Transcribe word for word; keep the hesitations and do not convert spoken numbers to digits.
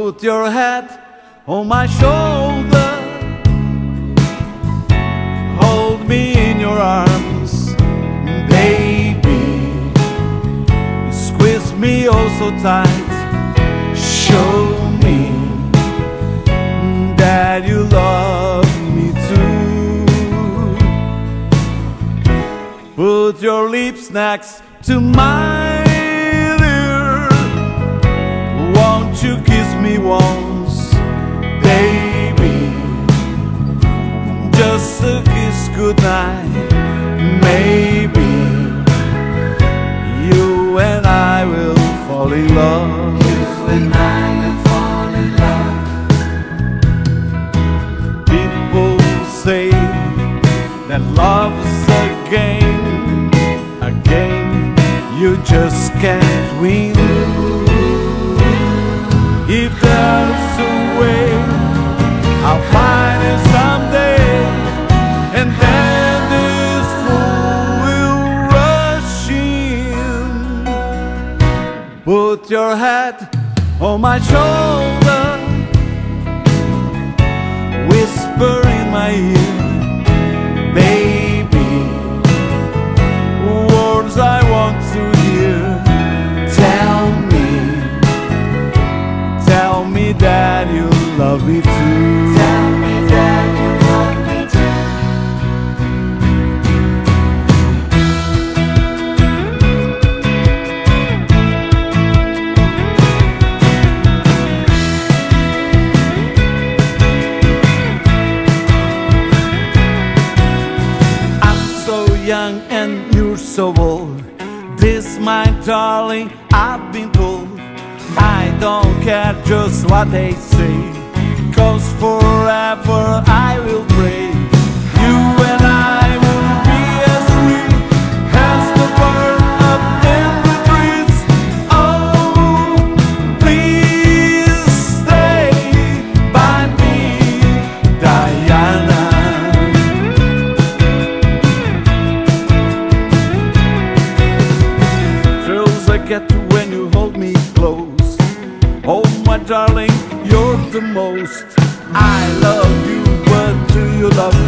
Put your head on my shoulder, hold me in your arms, baby. Squeeze me oh so tight, show me that you love me too. Put your lips next to mine, dear. Won't you kiss me once, baby? Just a kiss goodnight, maybe you and I will fall in love. You and I will fall in love. People say that love's a game, a game you just can't win. If there's a way, I'll find it someday, and then this fool will rush in. Put your head on my shoulder, whisper in my ear, baby, words I want to hear. Tell me, tell me that you love me too. Tell me that you love me too. I'm so young and you're so old. This, my darling, I've been told. I don't care just what they say, 'cause forever I will pray. You and I will be as free as the bird up in the trees. Oh, please stay by me, Diana. Thrills I get when you hold me close. Oh, my darling, you're the most. I love you, but do you love me?